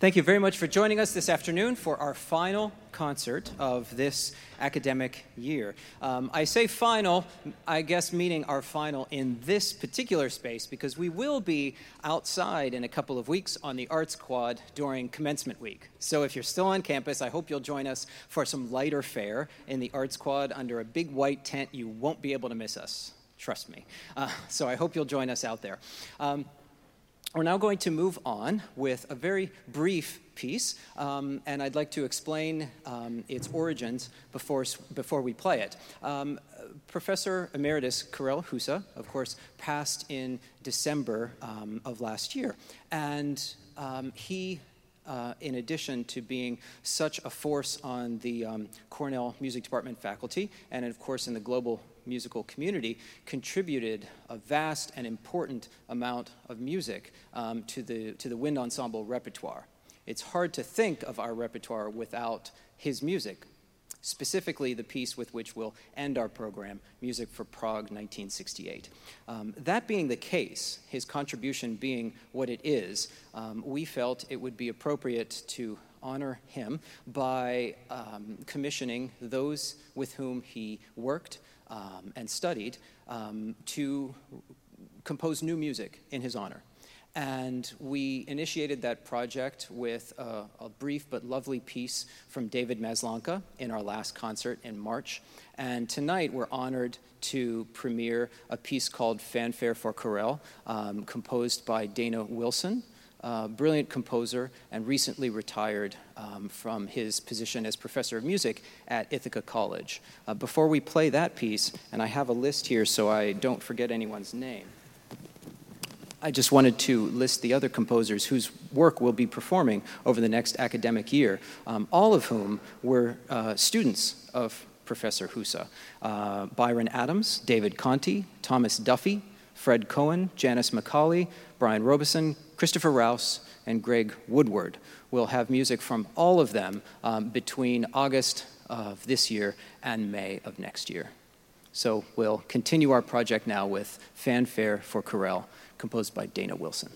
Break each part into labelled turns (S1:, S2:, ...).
S1: Thank you very much for joining us this afternoon for our final concert of this academic year. I say final, I guess meaning our final in this particular space, because we will be outside in a couple of weeks on the Arts Quad during commencement week. So if you're still on campus, I hope you'll join us for some lighter fare in the Arts Quad under a big white tent. You won't be able to miss us, trust me. So I hope you'll join us out there. We're now going to move on with a very brief piece, and I'd like to explain its origins before we play it. Professor Emeritus Karel Husa, of course, passed in December of last year, and he, in addition to being such a force on the Cornell Music Department faculty, and of course in the global musical community, contributed a vast and important amount of music to the wind ensemble repertoire. It's hard to think of our repertoire without his music, specifically the piece with which we'll end our program, Music for Prague 1968. That being the case, his contribution being what it is, we felt it would be appropriate to honor him by commissioning those with whom he worked and studied to compose new music in his honor. And we initiated that project with a brief but lovely piece from David Maslanka in our last concert in March. And tonight we're honored to premiere a piece called Fanfare for Karel, composed by Dana Wilson, a brilliant composer and recently retired from his position as professor of music at Ithaca College. Before we play that piece, and I have a list here so I don't forget anyone's name, I just wanted to list the other composers whose work we'll be performing over the next academic year, all of whom were students of Professor Husa. Byron Adams, David Conti, Thomas Duffy, Fred Cohen, Janice McCauley, Brian Robeson, Christopher Rouse, and Greg Woodward. We'll have music from all of them between August of this year and May of next year. So we'll continue our project now with Fanfare for Karel, composed by Dana Wilson.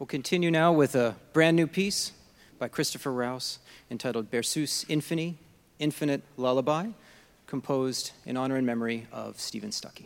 S1: We'll continue now with a brand new piece by Christopher Rouse entitled Berceuse Infini, Infinite Lullaby, composed in honor and memory of Stephen Stuckey.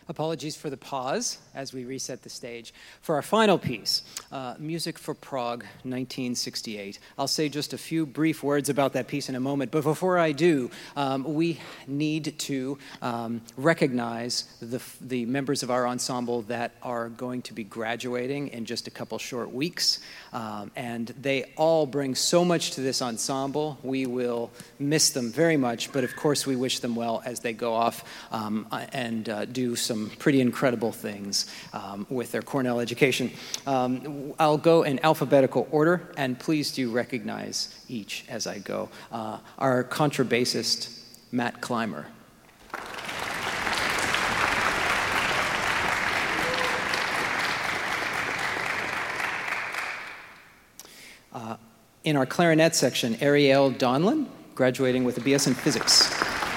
S1: Apologies for the pause as we reset the stage. For our final piece, Music for Prague, 1968. I'll say just a few brief words about that piece in a moment, but before I do, we need to recognize the members of our ensemble that are going to be graduating in just a couple short weeks, and they all bring so much to this ensemble. We will miss them very much, but of course we wish them well as they go off and do some pretty incredible things with their Cornell education. I'll go in alphabetical order, and please do recognize each as I go. Our contrabassist, Matt Clymer. In our clarinet section, Ariel Donlin, graduating with a BS in physics.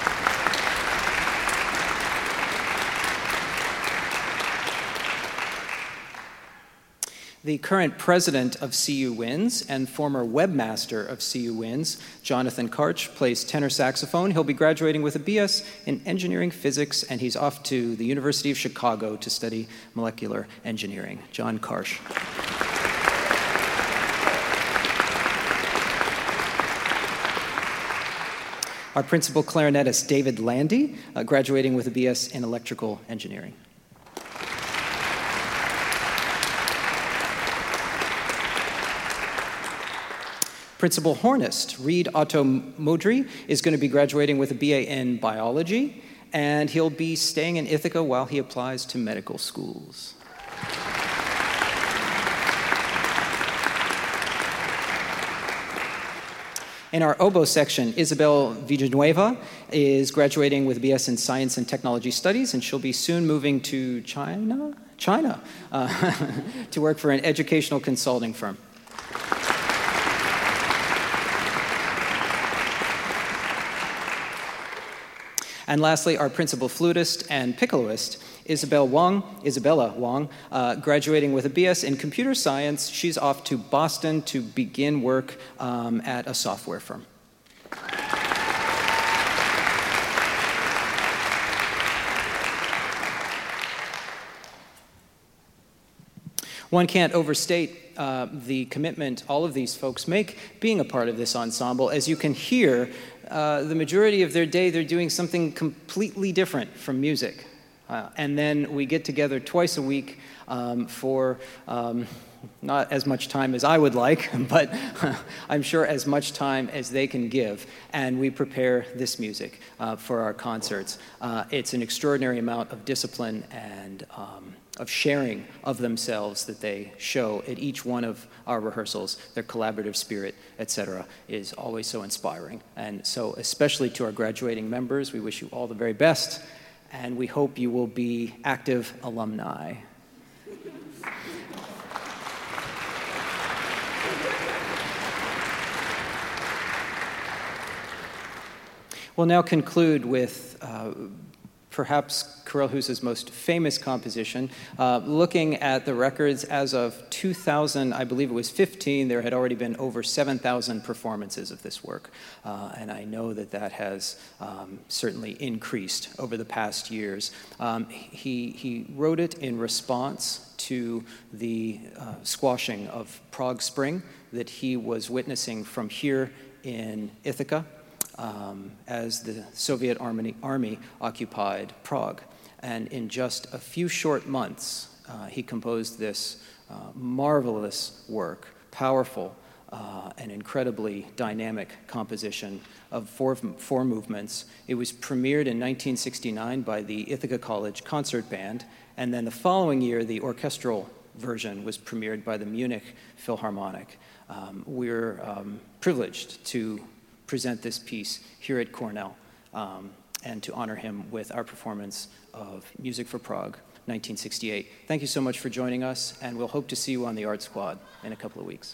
S1: The current president of CU Winds and former webmaster of CU Winds, Jonathan Karch, plays tenor saxophone. He'll be graduating with a BS in engineering physics, and he's off to the University of Chicago to study molecular engineering. John Karch. Our principal clarinetist, David Landy, graduating with a BS in electrical engineering. Principal hornist, Reed Otto Modry, is going to be graduating with a BA in biology, and he'll be staying in Ithaca while he applies to medical schools. In our oboe section, Isabel Villanueva is graduating with a BS in Science and Technology Studies, and she'll be soon moving to China, to work for an educational consulting firm. And lastly, our principal flutist and piccoloist, Isabella Wong, graduating with a BS in computer science. She's off to Boston to begin work at a software firm. One can't overstate the commitment all of these folks make being a part of this ensemble. As you can hear, the majority of their day they're doing something completely different from music. And then we get together twice a week for not as much time as I would like, but I'm sure as much time as they can give. And we prepare this music for our concerts. It's an extraordinary amount of discipline and of sharing of themselves that they show at each one of our rehearsals. Their collaborative spirit, etc., is always so inspiring. And so especially to our graduating members, we wish you all the very best, and we hope you will be active alumni. We'll now conclude with perhaps Karel most famous composition. Looking at the records as of 2000, I believe it was 15, there had already been over 7,000 performances of this work. And I know that that has certainly increased over the past years. He wrote it in response to the squashing of Prague Spring that he was witnessing from here in Ithaca. As the Soviet army occupied Prague. And in just a few short months, he composed this marvelous work, powerful and incredibly dynamic composition of four movements. It was premiered in 1969 by the Ithaca College Concert Band, and then the following year, the orchestral version was premiered by the Munich Philharmonic. We're privileged to present this piece here at Cornell and to honor him with our performance of Music for Prague, 1968. Thank you so much for joining us, and we'll hope to see you on the Art Squad in a couple of weeks.